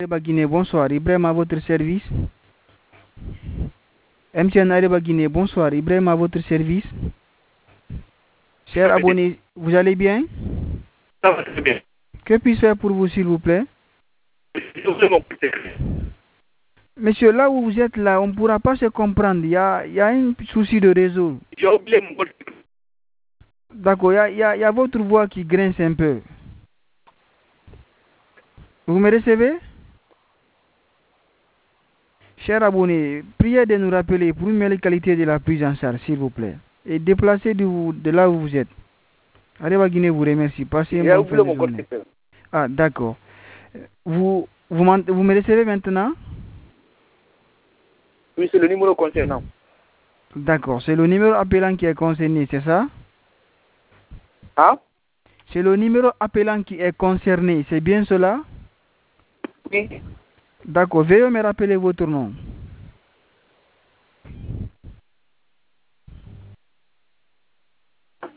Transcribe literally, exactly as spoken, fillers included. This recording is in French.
Areba Guinée, bonsoir. Ibrahim à votre service. M T N Areba Guinée, bonsoir. Ibrahim à votre service. Chers abonnés, vous allez bien? Ça va très bien. Que puis-je faire pour vous, s'il vous plaît? Je voulais mon petit. Monsieur, là où vous êtes là, on ne pourra pas se comprendre. Il y a, il y a un souci de réseau. J'ai oublié mon petit. D'accord, il y a, il y a- il y a votre voix qui grince un peu. Vous me recevez? Chers abonnés, priez de nous rappeler pour une meilleure qualité de la prise en charge, s'il vous plaît. Et déplacez de, vous- de là où vous êtes. Areba Guinée vous remercie. Passez un J'ai bon fin oublié de mon journée. petit. Ah, d'accord. Vous, vous, m'ent- vous me recevez maintenant? Oui, c'est le numéro concernant. D'accord. C'est le numéro appelant qui est concerné, c'est ça? Hein? C'est le numéro appelant qui est concerné, c'est bien cela? Oui. D'accord. Veuillez me rappeler votre nom.